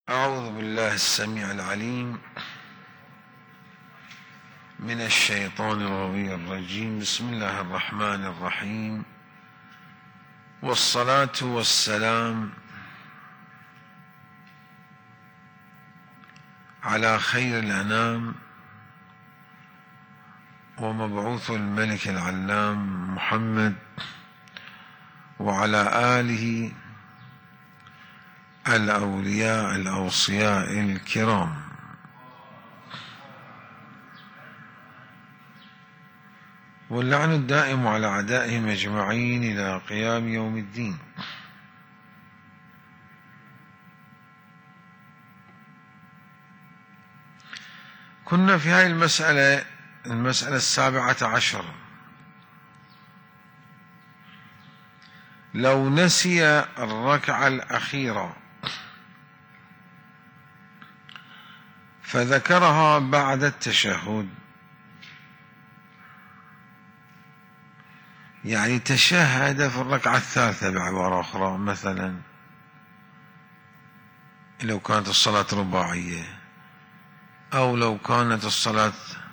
أعوذ بالله السميع العليم من الشيطان الرجيم. بسم الله الرحمن الرحيم، والصلاة والسلام على خير الأنام ومبعوث الملك العلام محمد وعلى آله الأولياء الأوصياء الكرام. واللعن الدائم على أعدائهم أجمعين إلى قيام يوم الدين. كنا في هذه المسألة 17. لو نسي الركعة الأخيرة فذكرها بعد التشهد، يعني تشهد في الركعة الثالثة بعبارة أخرى، مثلا لو كانت الصلاة رباعية أو لو كانت الصلاة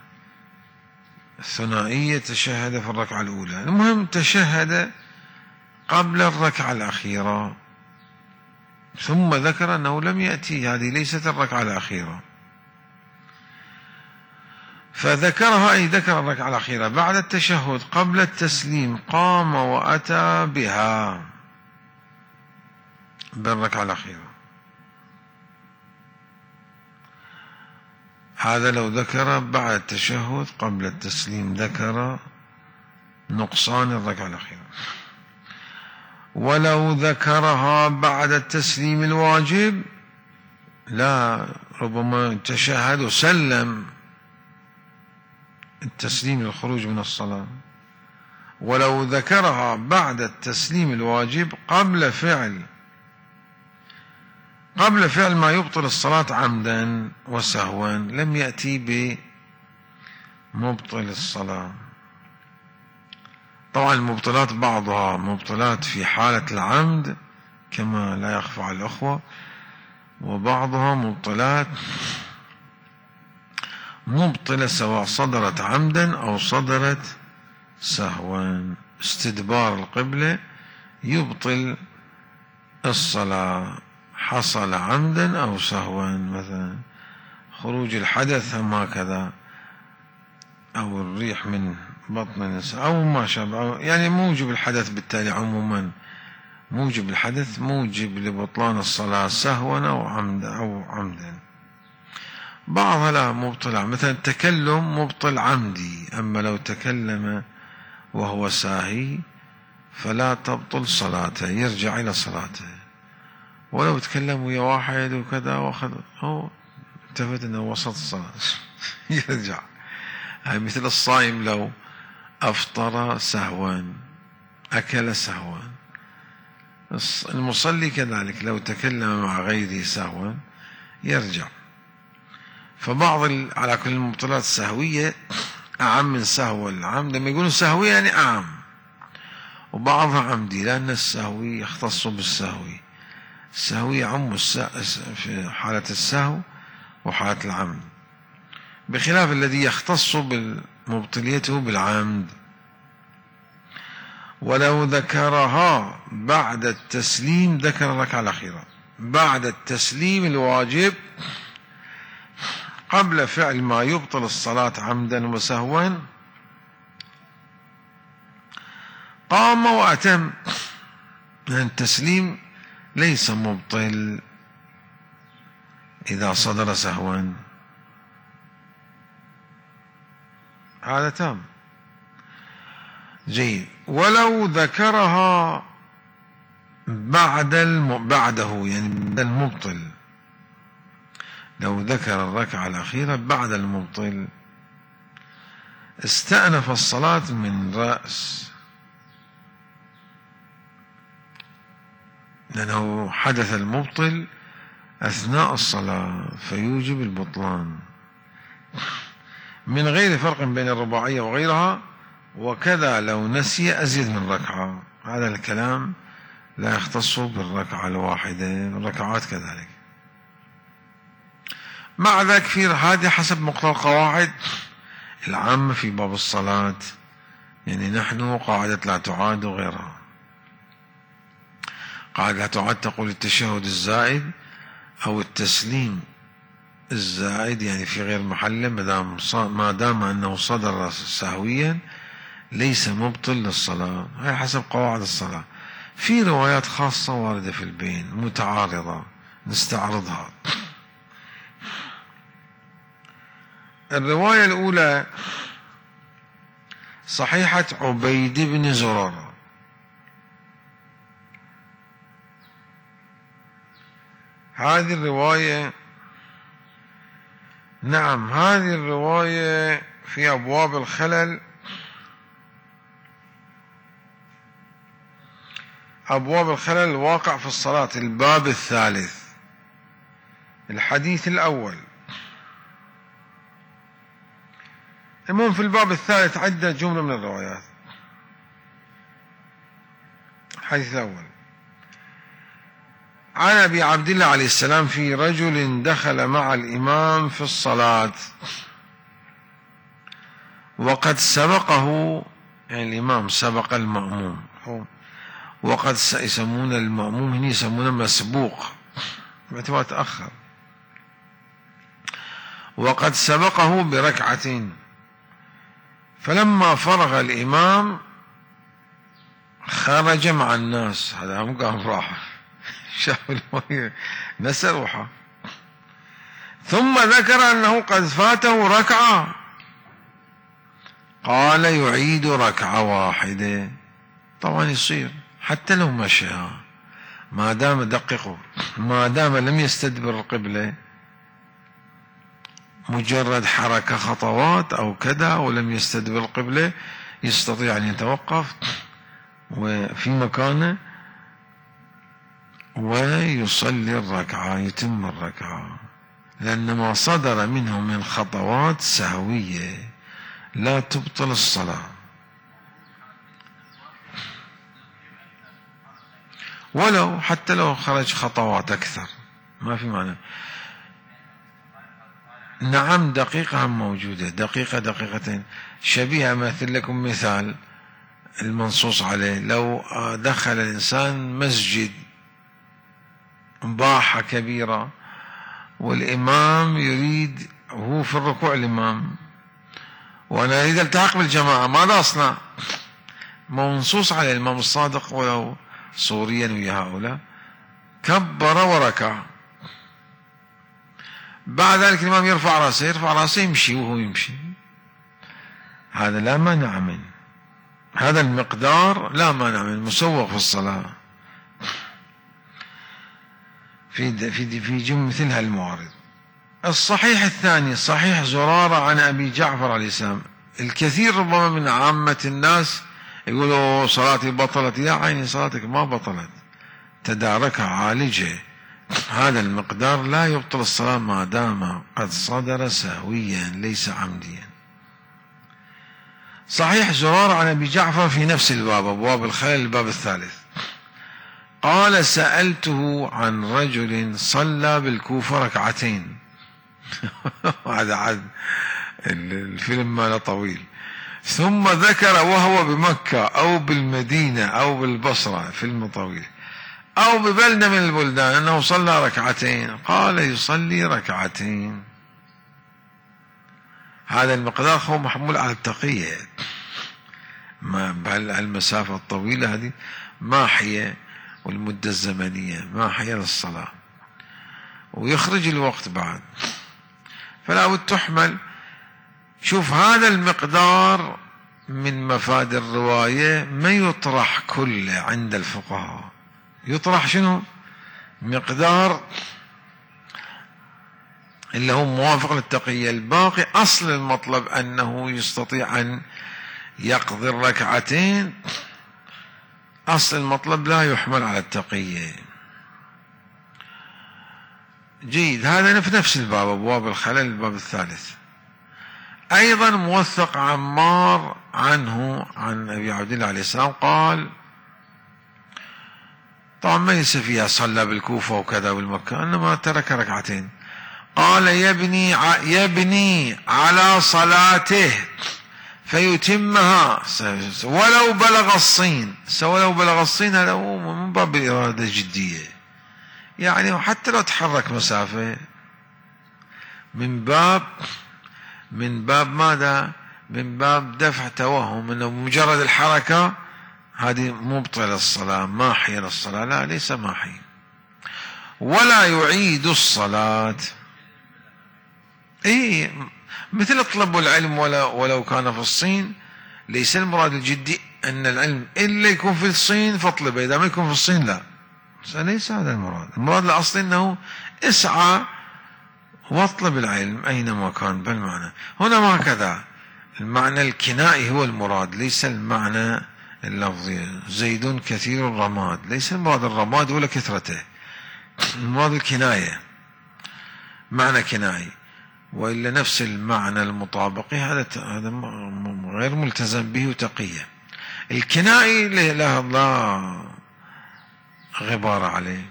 ثنائية تشهد في الركعة الأولى، المهم تشهد قبل الركعة الأخيرة ثم ذكر أنه لم يأتي، هذه ليست الركعة الأخيرة، فذكرها أي ذكر الركعة الأخيرة بعد التشهد قبل التسليم، قام وأتى بها بالركعة الأخيرة. هذا لو ذكر بعد التشهد قبل التسليم، ذكر نقصان الركعة الأخيرة. ولو ذكرها بعد التسليم الواجب، لا، ربما تشهد وسلم التسليم للخروج من الصلاة، ولو ذكرها بعد التسليم الواجب قبل فعل ما يبطل الصلاة عمدا وسهوا، لم يأتي بمبطل الصلاة. طبعا المبطلات بعضها مبطلات في حالة العمد كما لا يخفى على الأخوة، وبعضها مبطلة سواء صدرت عمدا أو صدرت سهوا. استدبار القبلة يبطل الصلاة، حصل عمدا أو سهوا، مثلا خروج الحدث هكذا، أو الريح من بطن النساء أو ما شابه، يعني موجب الحدث. بالتالي عموما موجب الحدث موجب لبطلان الصلاة سهوا أو عمدا. بعضها لا مبطل، مثلا التكلم مبطل عمدي، أما لو تكلم وهو ساهي فلا تبطل صلاته، يرجع إلى صلاته. ولو تكلم ويا واحد وكذا واخذ أو التفت أنه وسط الصلاة يرجع. هاي مثل الصائم لو أفطر سهوا أكل سهوا. المصلي كذلك لو تكلم مع غيره سهوا يرجع. فبعض على كل المبطلات السهوية أعم من سهو العمد، لما يقولون سهوية يعني أعم، وبعضها عمدي، لأن السهوي يختص بالسهوي. السهوي يعم في حالة السهو وحالة العمد، بخلاف الذي يختص بمبطليته بالعمد. ولو ذكرها بعد التسليم، ذكر الركعة الأخيرة بعد التسليم الواجب قبل فعل ما يبطل الصلاة عمدا وسهوا، قام وأتم. التسليم ليس مبطل إذا صدر سهوا، هذا تام. جيد. ولو ذكرها بعده يعني بعد المبطل، لو ذكر الركعة الأخيرة بعد المبطل استأنف الصلاة من رأس، لأنه حدث المبطل أثناء الصلاة فيوجب البطلان، من غير فرق بين الرباعية وغيرها. وكذا لو نسي أزيد من ركعة، هذا الكلام لا يختص بالركعة الواحدة، الركعات كذلك. مع ذلك في هذه حسب مقتضى القواعد العامة في باب الصلاة، يعني نحن قاعدة لا تعاد وغيرها. قاعدة لا تعاد تقول التشهد الزائد أو التسليم الزائد يعني في غير محله ما دام أنه صدر سهويا ليس مبطل للصلاة. هي حسب قواعد الصلاة. في روايات خاصة واردة في البين متعارضة نستعرضها. الرواية الأولى صحيحة عبيد بن زرارة، هذه الرواية نعم هذه الرواية في أبواب الخلل، أبواب الخلل الواقع في الصلاة الباب الثالث الحديث الأول. المهم في الباب الثالث عدة جملة من الروايات. الحديث الأول عن أبي عبد الله عليه السلام في رجل دخل مع الإمام في الصلاة وقد سبقه، يعني الإمام سبق المأموم، وقد يسمون المأموم هنا يسمونه مسبوق باعتبار تأخر، وقد سبقه بركعتين، فلما فرغ الإمام خرج مع الناس. هذا هم قام راح شاف المية نسى روحه، ثم ذكر أنه قد فاته ركعة، قال يعيد ركعة واحدة. طبعا يصير حتى لو مشى، ما دام دققوا ما دام لم يستدبر القبلة، مجرد حركة خطوات أو كذا ولم يستدبر القبلة يستطيع أن يتوقف وفي مكانه ويصلي الركعة، يتم الركعة، لأن ما صدر منه من خطوات سهوية لا تبطل الصلاة. ولو حتى لو خرج خطوات أكثر ما في معنى. نعم دقيقة موجودة، دقيقة دقيقتين شبيهة. مثل لكم مثال المنصوص عليه، لو دخل الإنسان مسجد باحة كبيرة والإمام يريد، هو في الركوع الإمام وأنا أريد التحق بالجماعة، ماذا أصنع؟ منصوص عليه الإمام الصادق ولو صوريا ويا هؤلاء، كبر وركع، بعد ذلك الإمام يرفع رأسه يمشي وهو يمشي، هذا لا مانع منه، هذا المقدار لا مانع منه، مسوغ في الصلاة في جملة مثل هالموارد. الصحيح الثاني صحيح زرارة عن أبي جعفر عليه السلام. الكثير ربما من عامة الناس يقولوا صلاتي بطلت، يا عيني صلاتك ما بطلت، تداركها عالجه، هذا المقدار لا يبطل الصلاة ما دام قد صدر سهويا ليس عمديا. صحيح زرارة عن أبي جعفر في نفس الباب أبواب الخلل الباب الثالث، قال سألته عن رجل صلى بالكوفة ركعتين هذا عاد الفيلم ماله طويل، ثم ذكر وهو بمكة أو بالمدينة أو بالبصرة، فيلم طويل، أو ببلدة من البلدان أنه صلى ركعتين، قال يصلي ركعتين. هذا المقدار هو محمول على التقية، ما المسافة الطويلة هذه ماحية والمدة الزمنية ماحية للصلاة ويخرج الوقت بعد، فلا بد تحمل. شوف هذا المقدار من مفاد الرواية ما يطرح كله عند الفقهاء، يطرح شنو؟ مقدار اللي هو موافق للتقية، الباقي أصل المطلب أنه يستطيع أن يقضي الركعتين، أصل المطلب لا يحمل على التقية. جيد، هذا في نفس الباب أبواب الخلل الباب الثالث. أيضا موثق عمار عنه عن أبي عبد الله عليه السلام قال، طبعا ما ليس فيها صلى بالكوفة وكذا بالمكة، إنما ترك ركعتين، قال يبني على صلاته فيتمها ولو بلغ الصين. ولو بلغ الصين هذا هو من باب الإرادة الجدية، يعني حتى لو تحرك مسافة من باب ماذا؟ من باب دفع توهم انه مجرد الحركة هذه مبطلة الصلاة ماحية للصلاة. لا، ليس ماحي. ولا يعيد الصلاة. مثل اطلبوا العلم ولو كان في الصين. ليس المراد الجدي ان العلم الا يكون في الصين فاطلبه، اذا ما يكون في الصين لا. ليس هذا المراد. المراد الاصلي انه اسعى واطلب العلم اينما كان. بالمعنى هنا ما هكذا، المعنى الكنائي هو المراد، ليس المعنى اللفظي. زيد كثير الرماد، ليس المراد الرماد ولا كثرته، المراد الكناية، معنى كنائي. وإلا نفس المعنى المطابق هذا غير ملتزم به وتقية. الكنائي لا غبار عليه.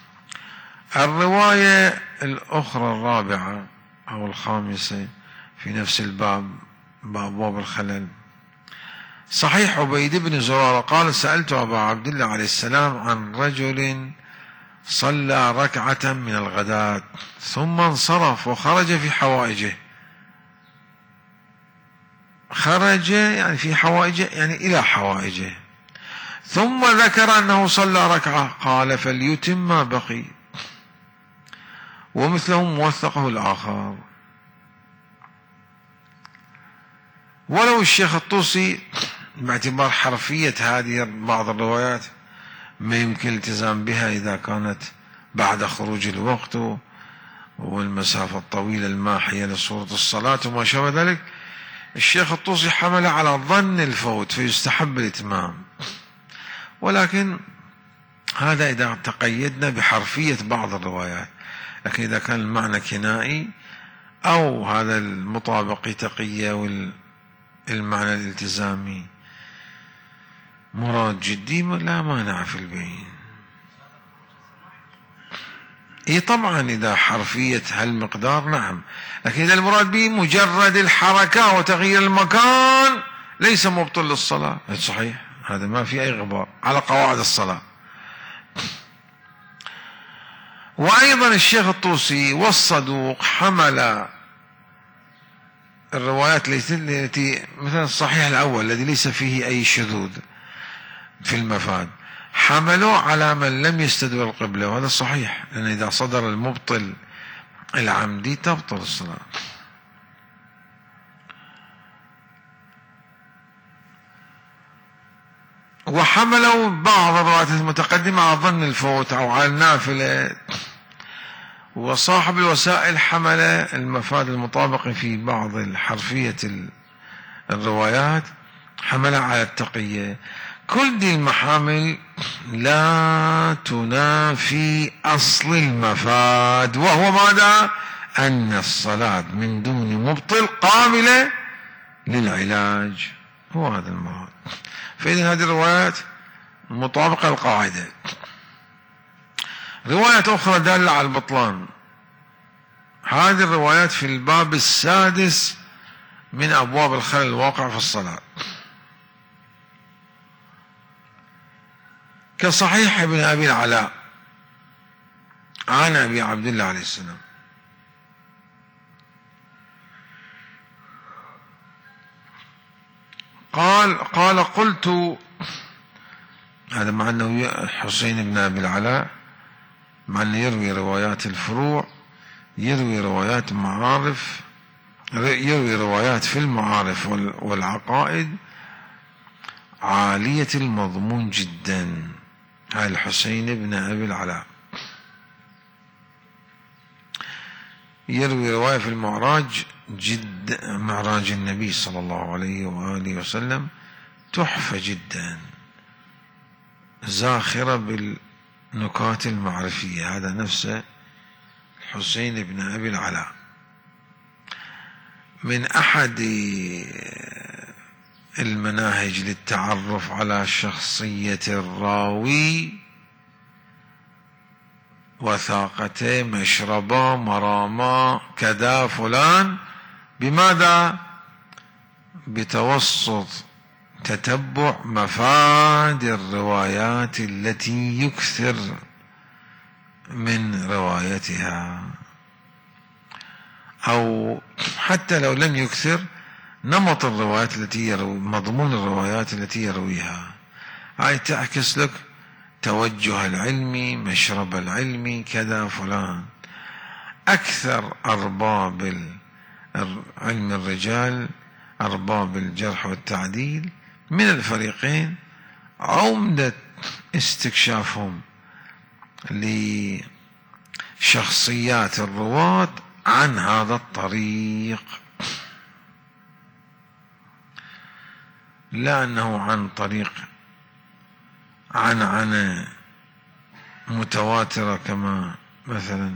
الرواية الأخرى الرابعة أو الخامسة في نفس الباب، باب الخلل. صحيح عبيد بن زرارة قال سألت أبا عبد الله عليه السلام عن رجل صلى ركعة من الغداة ثم انصرف وخرج في حوائجه. خرج يعني في حوائجه، يعني إلى حوائجه، ثم ذكر أنه صلى ركعة. قال فليتم ما بقي. ومثله موثقه الآخر. ولو الشيخ الطوسي باعتبار حرفية هذه بعض الروايات ما يمكن الالتزام بها إذا كانت بعد خروج الوقت والمسافة الطويلة الماحية لصورة الصلاة وما شابه ذلك، الشيخ الطوسي حمل على ظن الفوت فيستحب الإتمام. ولكن هذا إذا تقيدنا بحرفية بعض الروايات. لكن إذا كان المعنى كنائي أو هذا المطابق تقية والمعنى الالتزامي مراد جدي لا مانع في البين. طبعا إذا حرفية هالمقدار نعم، لكن إذا المراد به مجرد الحركة وتغيير المكان ليس مبطل للصلاة. صحيح، هذا ما في أي غبار على قواعد الصلاة. وأيضا الشيخ الطوسي والصدوق حمل الروايات التي مثلا الصحيح الأول الذي ليس فيه أي شذوذ في المفاد، حملوا على من لم يستدبر القبلة، وهذا صحيح، لأن إذا صدر المبطل العمدي تبطل الصلاة. وحملوا بعض الروايات المتقدمة على ظن الفوت أو على النافلة. وصاحب الوسائل حمل المفاد المطابق في بعض حرفية الروايات حمل على التقية. كل دي المحامل لا تنافي أصل المفاد، وهو ماذا؟ أن الصلاة من دون مبطل قابلة للعلاج، هو هذا المراد. فإذن هذه الروايات مطابقة القاعدة. رواية أخرى دالة على البطلان. هذه الروايات في الباب السادس من أبواب الخلل الواقع في الصلاة، كصحيح ابن أبي العلاء عن أبي عبد الله عليه السلام قال قلت، هذا مع أنه حسين بن أبي العلاء مع أنه يروي روايات الفروع، يروي روايات معارف، يروي روايات في المعارف والعقائد عالية المضمون جدا. هاي الحسين بن أبي العلاء يروي رواية في المعراج معراج النبي صلى الله عليه وآله وسلم تحفة جدا، زاخرة بالنكات المعرفية. هذا نفسه الحسين بن أبي العلاء. من أحد المناهج للتعرف على شخصية الراوي وثاقته، مشربه، مرامه، كذا فلان. بماذا؟ بتوسط تتبع مفاد الروايات التي يكثر من روايتها، أو حتى لو لم يكثر، نمط الروايات التي مضمون الروايات التي يرويها. هاي تعكس لك توجه العلمي، مشرب العلمي، كذا فلان. أكثر أرباب علم الرجال، أرباب الجرح والتعديل من الفريقين، عمدة استكشافهم لشخصيات الرواة عن هذا الطريق، لا أنه عن طريق عنعنة متواترة كما مثلا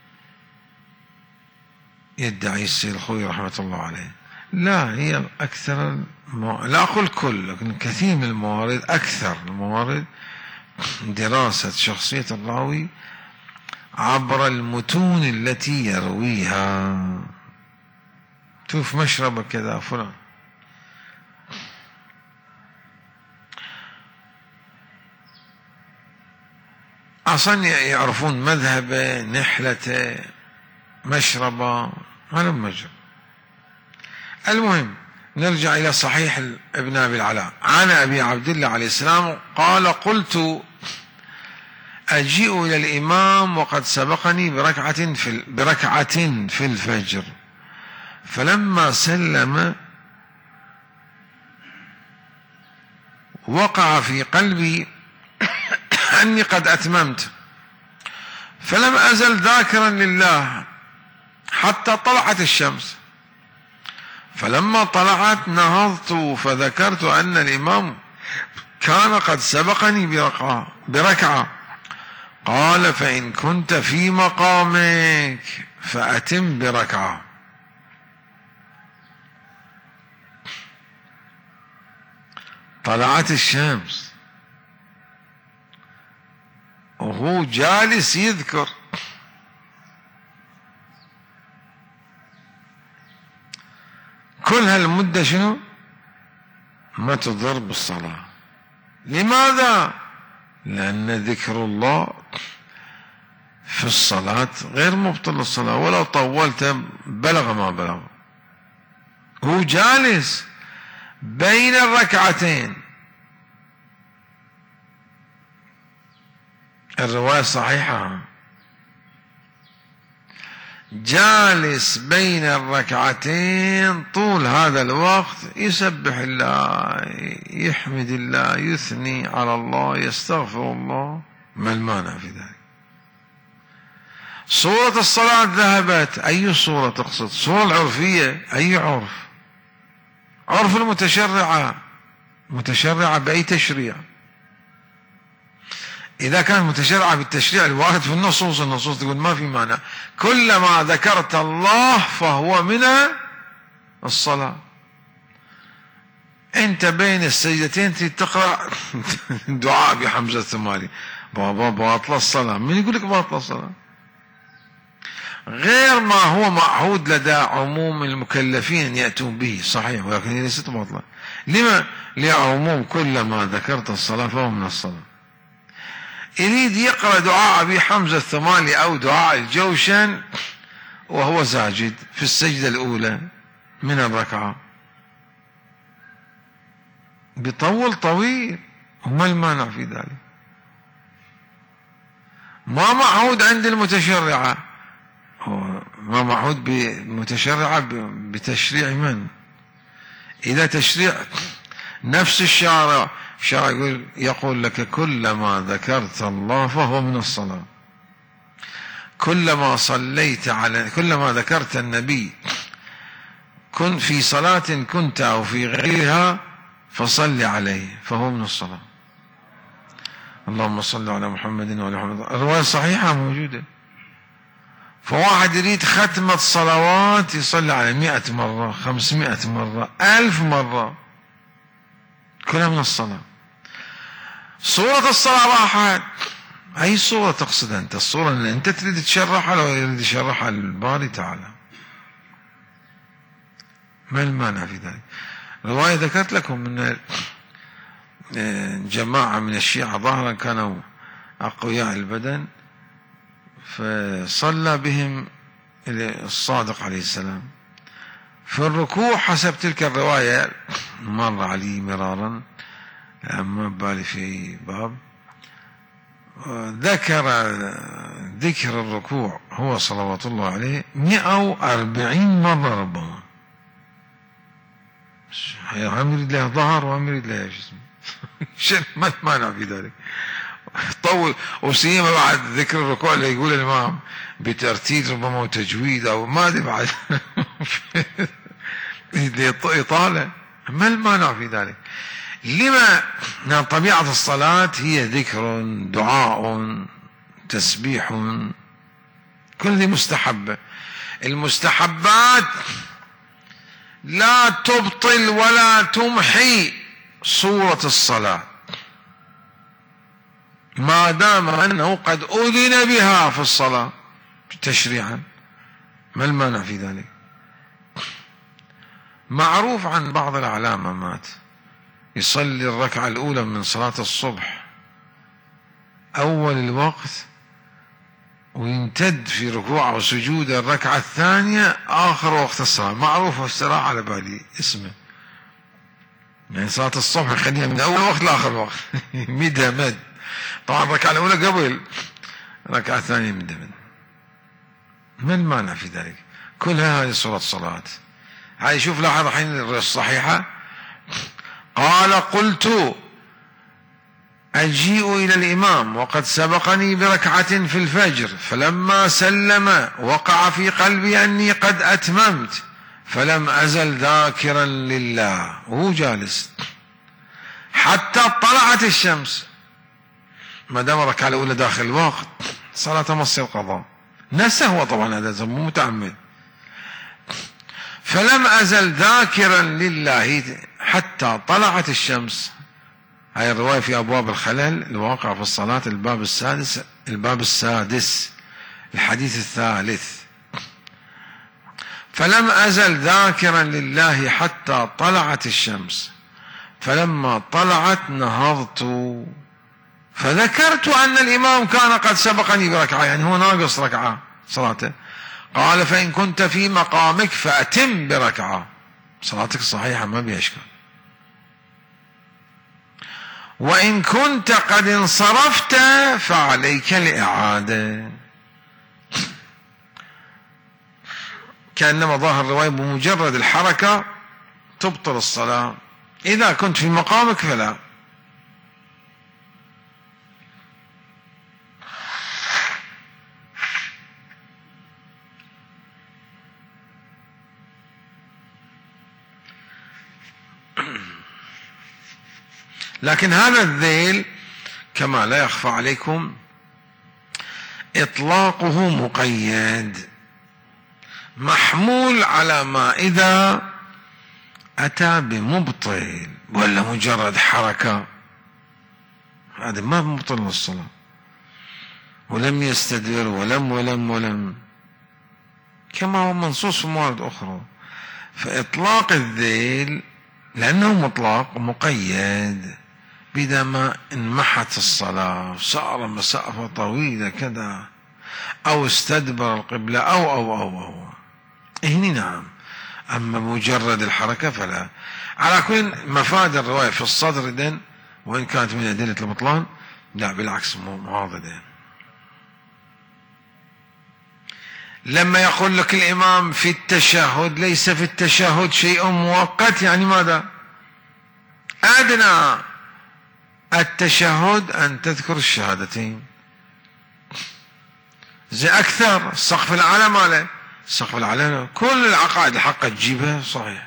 يدعي السيد الخوي رحمة الله عليه. لا، هي أكثر لا أقول كل، لكن كثير من الموارد، أكثر الموارد دراسة شخصية الراوي عبر المتون التي يرويها. شوف مشربة كذا فلان. أصلا يعرفون مذهبه، نحلته، مشربه، هذا مجرب. المهم نرجع إلى صحيح ابن أبي العلاء. عن أبي عبد الله عليه السلام قال: قلت أجيء إلى الإمام وقد سبقني بركعة في الفجر، فلما سلم وقع في قلبي أني قد أتممت، فلم أزل ذاكرا لله حتى طلعت الشمس، فلما طلعت نهضت فذكرت أن الإمام كان قد سبقني بركعة. قال: فإن كنت في مقامك فأتم بركعة. طلعت الشمس وهو جالس يذكر. كل هالمدة شنو؟ ما تضر بالصلاة. لماذا؟ لأن ذكر الله في الصلاة غير مبطل للصلاة، ولو طولت بلغ ما بلغ. هو جالس بين الركعتين. الرواية صحيحة، جالس بين الركعتين طول هذا الوقت يسبح الله، يحمد الله، يثني على الله، يستغفر الله. ما المانع في ذلك؟ صورة الصلاة ذهبت. أي صورة تقصد؟ صورة العرفية. أي عرف؟ عرف المتشرعة. متشرعة بأي تشريع؟ إذا كان متشرعة بالتشريع الوارد في النصوص، النصوص تقول ما في معنى. كلما ذكرت الله فهو من الصلاة. أنت بين السجدتين تقرأ دعاء بحمزة الثمالي، بابا باطل الصلاة. من يقول لك باطل الصلاة؟ غير ما هو معهود لدى عموم المكلفين أن يأتون به، صحيح، ولكن هي ليست باطلة. لما؟ لعموم كلما ذكرت الصلاة فهو من الصلاة. يريد يقرأ دعاء أبي حمزة الثمالي أو دعاء الجوشن وهو ساجد في السجدة الأولى من الركعة، بطول طويل، وما المانع في ذلك؟ ما معهود عند المتشرعة، هو ما معهود بمتشرعة بتشريع من؟ إذا تشريع نفس الشارع يقول لك كلما ذكرت الله فهو من الصلاة. كلما ذكرت النبي كن في صلاة كنت أو في غيرها فصل عليه فهو من الصلاة. اللهم صل على محمد وعلى محمد. الرواية صحيحة موجودة. فواحد يريد ختمة صلوات يصلي على 100 مرة، 500 مرة، 1000 مرة، كلها من الصلاة. صورة الصلاة راحت. أي صورة تقصد أنت؟ الصورة اللي أنت تريد تشرحها لو يريد يشرحها الباري تعالى، ما المانع في ذلك؟ رواية ذكرت لكم من جماعة من الشيعة ظاهرا كانوا أقوياء البدن، فصلى بهم الصادق عليه السلام في الركوع حسب تلك الرواية، مر علي مرارا ما بالي في باب، ذكر الركوع هو صلوات الله عليه 140 مرة ربما. هم يريد له ظهر وهم يريد له جسم ما المانع في ذلك؟ طول، وسيما بعد ذكر الركوع اللي يقول الإمام بترتيل ربما وتجويد أو ما أدري بعد إطالة، ما المانع في ذلك؟ لما؟ لأن طبيعة الصلاة هي ذكر، دعاء، تسبيح، كل ذي مستحبة. المستحبات لا تبطل ولا تمحي صورة الصلاة ما دام أنه قد أذن بها في الصلاة تشريعا، ما المانع في ذلك؟ معروف عن بعض العلامات يصلي الركعة الأولى من صلاة الصبح أول الوقت ويمتد في ركوعه وسجود الركعة الثانية آخر وقت الصلاة، معروف والسراع على بالي اسمه، يعني صلاة الصبح خليها من أول وقت لآخر وقت مدها مد، طبعا الركعة الأولى قبل الركعة الثانية مدها مد، ما المانع في ذلك؟ كلها هذه صورة صلاة. هاي شوف لاحظ الحين الصحيحة، قال قلت أجيء إلى الإمام وقد سبقني بركعة في الفجر فلما سلم وقع في قلبي أني قد أتممت فلم أزل ذاكرا لله وهو جالس حتى طلعت الشمس، ما دام الركعة الأولى داخل الوقت صلاة مصير قضاء، نسى هو طبعا هذا مو متعمد، فلم أزل ذاكرا لله حتى طلعت الشمس. هاي الرواية في أبواب الخلل الواقع في الصلاة الباب السادس الحديث الثالث، فلم أزل ذاكرا لله حتى طلعت الشمس فلما طلعت نهضت فذكرت أن الإمام كان قد سبقني بركعة، يعني هو ناقص ركعة صلاته، قال فإن كنت في مقامك فأتم بركعة، صلاتك صحيحة ما بيشكل، وإن كنت قد انصرفت فعليك الإعادة. كأنما ظاهر الرواية بمجرد الحركة تبطل الصلاة، إذا كنت في مقامك فلا. لكن هذا الذيل كما لا يخفى عليكم إطلاقه مقيد محمول على ما إذا أتى بمبطل ولا مجرد حركة، هذا ما مبطل الصلاة، ولم يستدبر ولم كما هو منصوص في موارد أخرى. فإطلاق الذيل لأنه مطلق مقيد بإذا ما انمحت الصلاة صار مسافة طويلة كذا أو استدبر القبلة أو هنا نعم، أما مجرد الحركة فلا. على كل مفاد الرواية في الصدر إذن وإن كانت من أدلة البطلان لا بالعكس معاضدة. لما يقول لك الإمام في التشهد ليس في التشهد شيء مؤقت، يعني ماذا؟ أدنى التشهد أن تذكر الشهادتين، زي أكثر السقف الأعلى ماله، السقف الأعلى كل العقائد الحق تجيبها صحيح،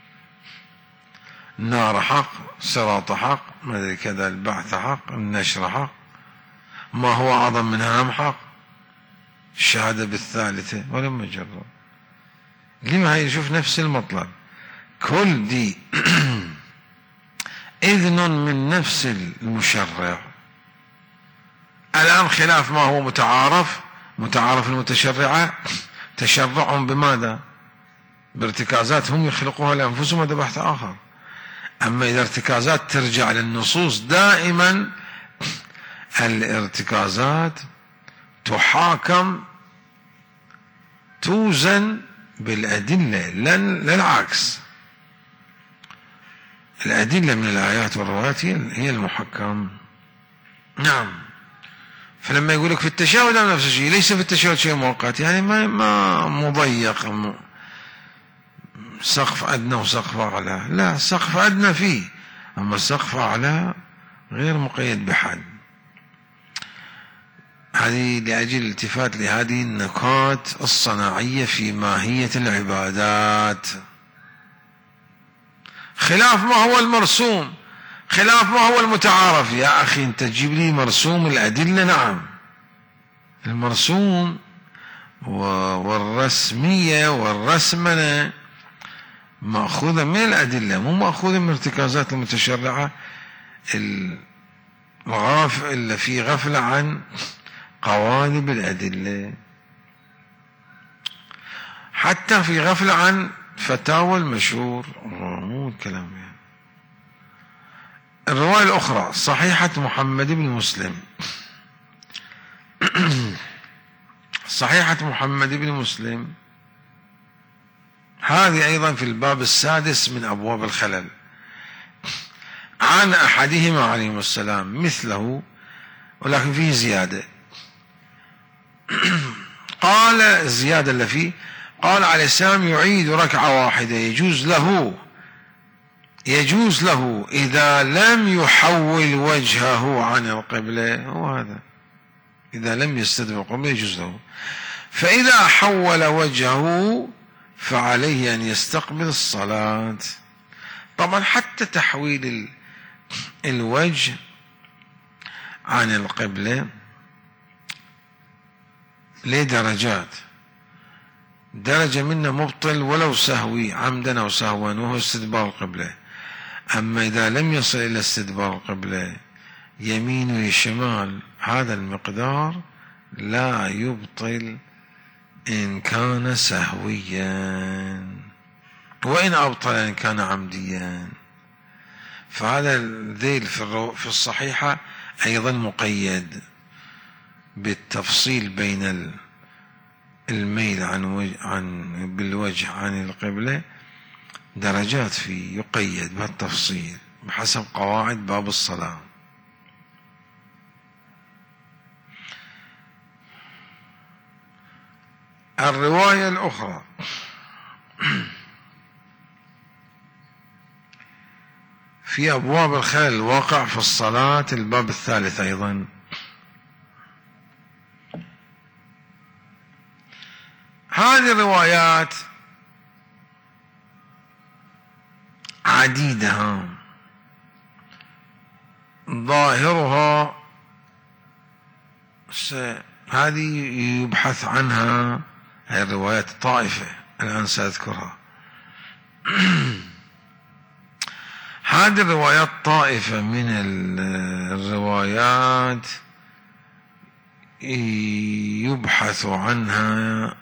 النار حق، الصراط حق، ما أدري كذا، البعث حق، النشر حق، ما هو أعظم منها هم حق، الشهادة بالثالثة ولما جرب لما هي شوف نفس المطلب كل دي إذن من نفس المشرع الآن خلاف ما هو متعارف المتشرعة تشرعهم بماذا؟ بارتكازات هم يخلقوها لأنفسهم، هذا بحث آخر. أما إذا ارتكازات ترجع للنصوص، دائما الارتكازات تحاكم توزن بالأدلة لا العكس. الأدلة من الآيات والروايات هي المحكم. نعم. فلما يقولك في التشهد نفس الشيء، ليس في التشهد شيء مؤقت، يعني ما مضيق سقف أدنى وسقف أعلى، لا، سقف أدنى فيه، أما السقف أعلى غير مقيد بحد. هذه لأجل الالتفات لهذه النكات الصناعية في ماهية العبادات، خلاف ما هو المرسوم، خلاف ما هو المتعارف. يا أخي أنت تجيب لي مرسوم الأدلة، نعم، المرسوم والرسمية والرسمنة مأخوذة من الأدلة، مو مأخوذة من ارتكازات المتشرعة اللي في غفلة عن قوالب الأدلة، حتى في غفلة عن فتاوى المشهور، مو الكلام يعني. الرواية الأخرى صحيحة محمد بن مسلم صحيحة محمد بن مسلم هذه أيضا في الباب السادس من أبواب الخلل، عن أحدهما عليهما السلام مثله ولكن فيه زيادة. قال الزيادة اللي فيه، قال عليه السلام يعيد ركعة واحدة يجوز له إذا لم يحول وجهه عن القبلة، هو هذا، إذا لم يستدبر القبلة يجوز له، فإذا حول وجهه فعليه أن يستقبل الصلاة. طبعا حتى تحويل الوجه عن القبلة له درجات، درجة منه مبطل ولو سهوي عمدا أو سهوا، وهو استدبار القبلة. أما إذا لم يصل إلى استدبار القبلة يمين وشمال، هذا المقدار لا يبطل إن كان سهويا، وإن أبطل إن كان عمديا. فهذا الذيل في الصحيحة أيضا مقيد بالتفصيل بين الميل بالوجه عن القبلة، درجات فيه يقيد بهالتفصيل بحسب قواعد باب الصلاة. الرواية الأخرى في أبواب الخلل الواقع في الصلاة، الباب الثالث أيضا، هذه الروايات عديدة، ظاهرها هذه يبحث عنها، هذه الروايات طائفة الآن سأذكرها. هذه الروايات طائفة من الروايات يبحث عنها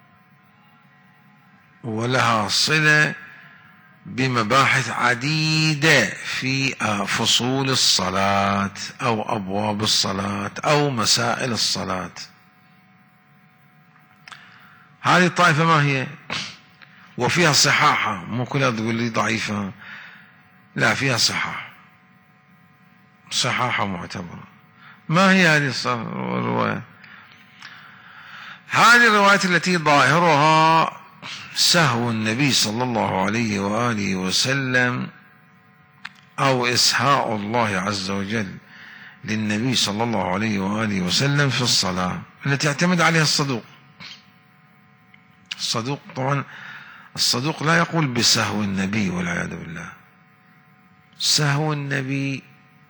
ولها صلة بمباحث عديدة في فصول الصلاة أو أبواب الصلاة أو مسائل الصلاة. هذه الطائفة ما هي؟ وفيها صحاحة، مو كلها تقول لي ضعيفة، لا، فيها صحاحة معتبرة. ما هي هذه الرواية؟ هذه الروايات التي ظاهرها سهو النبي صلى الله عليه وآله وسلم أو إسهاء الله عز وجل للنبي صلى الله عليه وآله وسلم في الصلاة، التي اعتمد عليها الصدوق. طبعا الصدوق لا يقول بسهو النبي والعياذ بالله. سهو النبي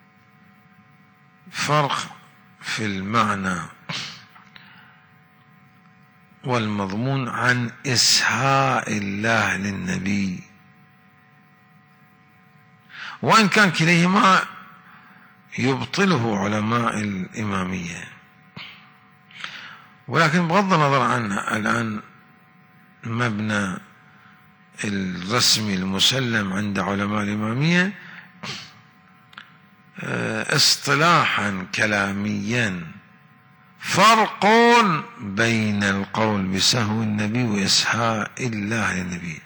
فرق في المعنى والمضمون عن إسهاء الله للنبي، وإن كان كليهما يبطله علماء الإمامية. ولكن بغض النظر عنها الآن مبنى الرسمي المسلم عند علماء الإمامية اصطلاحا كلاميا فرق بين القول بسهو النبي وإسهاء الله للنبي.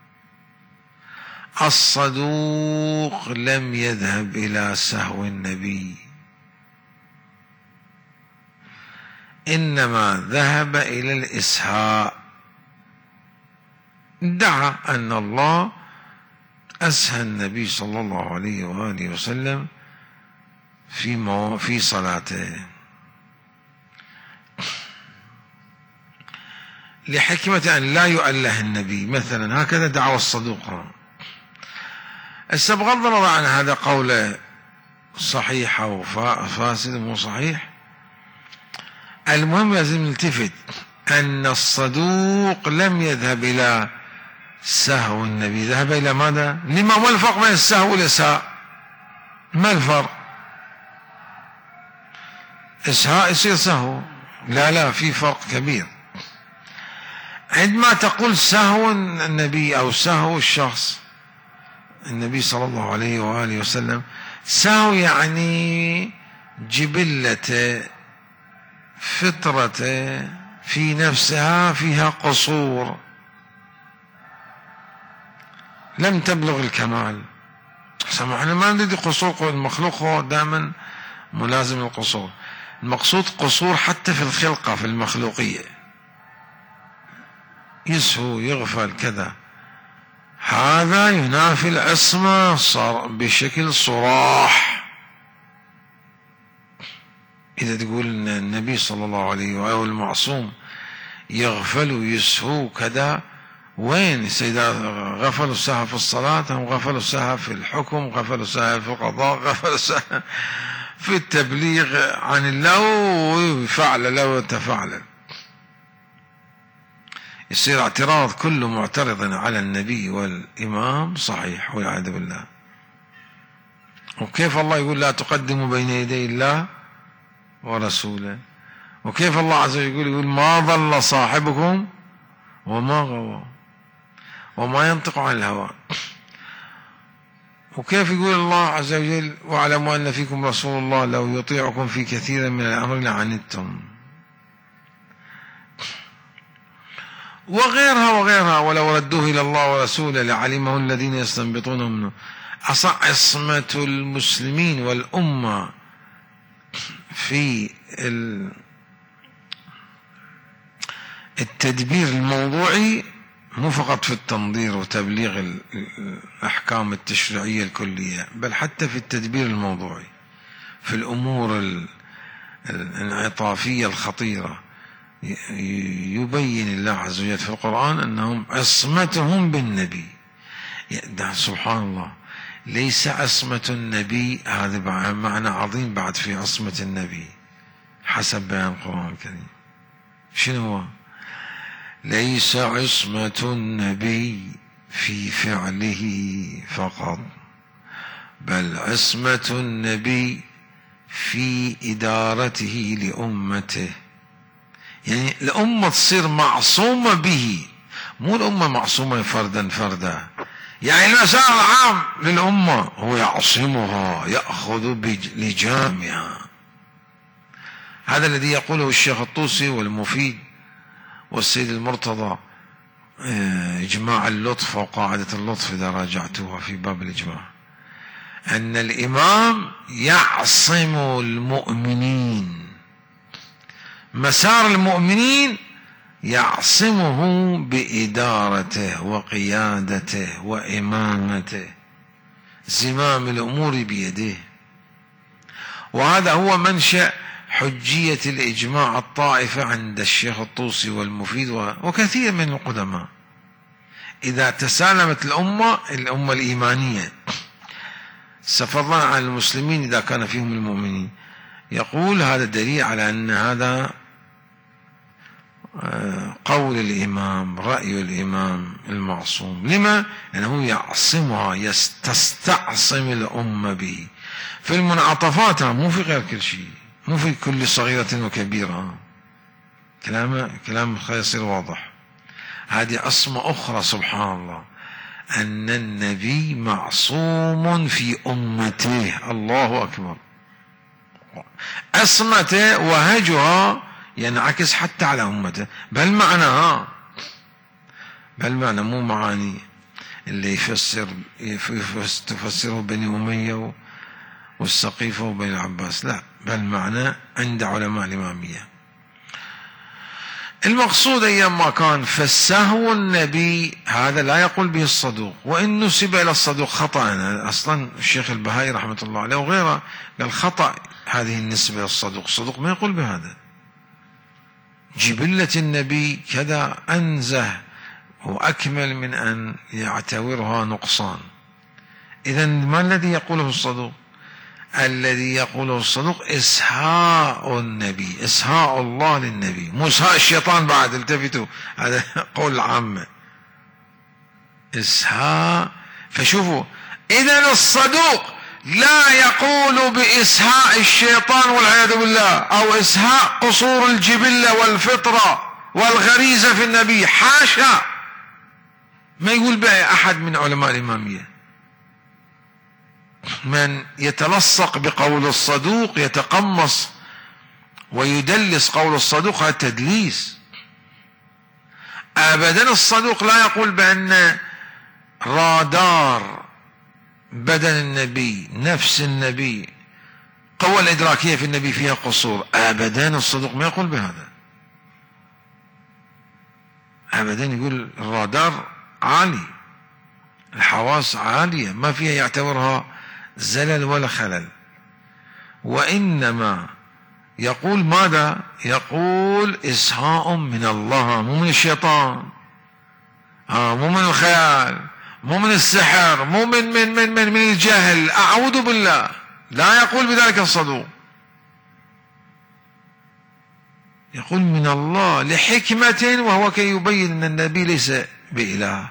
الصدوق لم يذهب إلى سهو النبي، إنما ذهب إلى الإسهاء، ادعى أن الله أسهى النبي صلى الله عليه وآله وسلم في صلاته لحكمة أن لا يؤله النبي مثلا، هكذا دعوى الصدوق. بغض النظر عن هذا قول صحيح أو فاسد مو صحيح، المهم لازم نلتفت أن الصدوق لم يذهب إلى سهو النبي، ذهب إلى ماذا؟ لما ما الفرق بين السهو والإسهاء؟ ما الفرق؟ إسهاء يصير سهو، لا في فرق كبير. عندما تقول سهو النبي أو سهو الشخص النبي صلى الله عليه وآله وسلم، سهو يعني جبلته فطرته في نفسها فيها قصور، لم تبلغ الكمال. احنا ما نريد قصور، المخلوق دائما ملازم القصور، المقصود قصور حتى في الخلقة في المخلوقية، يسهو يغفل كذا، هذا ينافي العصمة بشكل صراح. إذا تقول إن النبي صلى الله عليه وآله المعصوم يغفل ويسهو كذا، وين سيدا غفلوا السهى في الصلاة، هم غفلوا السهى في الحكم، غفلوا السهى في القضاء، غفلوا السهى في التبليغ عن الله وفعل له وتفعل. يصير اعتراض كل معترض على النبي والإمام صحيح والعياذ بالله. وكيف الله يقول لا تقدموا بين يدي الله ورسوله؟ وكيف الله عز وجل يقول ما ضل صاحبكم وما غوى وما ينطق عن الهوى؟ وكيف يقول الله عز وجل واعلموا أن فيكم رسول الله لو يطيعكم في كثير من الأمر لعنتم، وغيرها ولو ردوه إلى الله ورسوله لعلمه الذين يستنبطونه منه. عصمة المسلمين والأمة في التدبير الموضوعي مو فقط في التنظير وتبليغ الأحكام التشريعية الكلية، بل حتى في التدبير الموضوعي في الأمور الانعطافية الخطيرة. يبين الله عز وجل في القرآن أنهم عصمتهم بالنبي. سبحان الله، ليس عصمة النبي، هذا معنى عظيم بعد في عصمة النبي حسب بيان القرآن الكريم. شنو هو؟ ليس عصمة النبي في فعله فقط، بل عصمة النبي في إدارته لأمته. يعني الأمة تصير معصومة به، مو الأمة معصومة فردا، يعني المسار العام للأمة هو يعصمها، يأخذ بلجامها. هذا الذي يقوله الشيخ الطوسي والمفيد والسيد المرتضى، إجماع اللطف وقاعدة اللطف إذا راجعتوها في باب الإجماع، أن الإمام يعصم المؤمنين، مسار المؤمنين يعصمه بإدارته وقيادته وإمامته، زمام الأمور بيده. وهذا هو منشأ حجية الإجماع الطائفة عند الشيخ الطوسي والمفيد وكثير من القدماء. إذا تسالمت الأمة الإيمانية فضلا عن المسلمين إذا كان فيهم المؤمنين، يقول هذا دليل على أن هذا قول الإمام، رأي الإمام المعصوم. لما؟ لأنه يعصمها، تستعصم الأمة به في المنعطفات، مو في غير كل شيء، مو في كل صغيرة وكبيرة. كلام يصير واضح. هذه عصمة أخرى سبحان الله، أن النبي معصوم في أمته. الله أكبر. عصمته وهجها ينعكس حتى على أمته، بل معناها، بل معنى مو معاني اللي تفسره بني أمية والسقيفة وبني العباس، لا، بل معنى عند علماء الإمامية. المقصود أيام ما كان، فالسهو النبي هذا لا يقول به الصدوق، وإن نسب إلى الصدوق خطأ. أصلا الشيخ البهائي رحمة الله عليه وغيره قال خطأ هذه النسبة إلى الصدوق، الصدوق ما يقول بهذا. جبلة النبي كذا أنزه وأكمل من أن يعتبرها نقصان. إذن ما الذي يقوله الصدوق؟ الذي يقوله الصدوق إسهاء النبي، إسهاء الله للنبي، مو إسهاء الشيطان بعد، التفتوا، هذا قول العامة، إسهاء. فشوفوا، إذن الصدوق لا يقول بإسهاء الشيطان والعياذ بالله، أو إسهاء قصور الجبلة والفطرة والغريزة في النبي، حاشا، ما يقول بها أحد من علماء الإمامية. من يتلصق بقول الصدوق يتقمص ويدلس قول الصدوق، هذا تدليس. أبدا الصدوق لا يقول بأن رادار بدن النبي، نفس النبي، قوة الإدراكية في النبي فيها قصور، أبدا الصدوق ما يقول بهذا. أبدا يقول الرادار عالي، الحواس عالية، ما فيها يعتبرها زلل ولا خلل. وإنما يقول ماذا؟ يقول إسهاء من الله، مو من الشيطان، مو من الخيال، مو من السحر، مو من الجهل، أعوذ بالله، لا يقول بذلك الصدوق. يقول من الله لحكمة، وهو كي يبين أن النبي ليس بإله.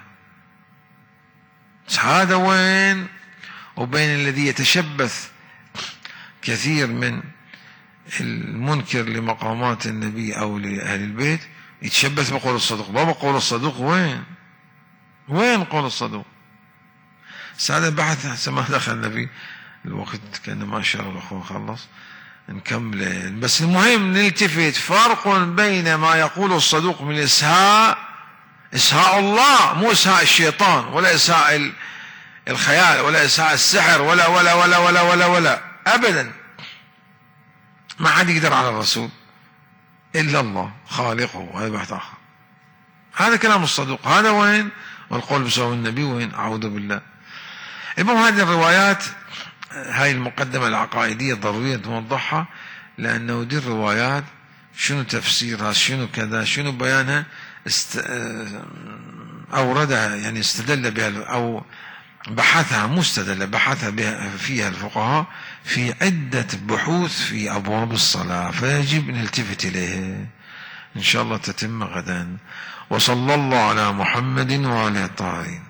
هذا وين وبين الذي يتشبث كثير من المنكر لمقامات النبي أو لأهل البيت، يتشبث بقول الصدوق. بابا قول الصدوق وين قول الصدوق؟ هذا بحث ما دخلنا فيه، الوقت كان ما شاء الله الأخوة خلص، نكمل. بس المهم نلتفت فرق بين ما يقول الصدوق من إسهاء الله، مو إسهاء الشيطان ولا إسهاء الخيال ولا إسهاء السحر ولا ولا ولا ولا ولا ولا أبدا. ما حد يقدر على الرسول إلا الله خالقه، هذا بحث آخر. هذا كلام الصدوق، هذا وين؟ والقول بسوء النبي وين؟ أعوذ بالله. المهم هذه الروايات، هاي المقدمة العقائدية ضرورية توضحها، لأنه دي الروايات شنو تفسيرها، شنو كذا، شنو بيانها، أوردها يعني استدل بها، أو بحثها، مو استدل، بحثها بها فيها الفقهاء في عدة بحوث في أبواب الصلاة، فيجب نلتفت إليها. إن شاء الله تتم غدا. وصلى الله على محمد وعلى الطاهرين.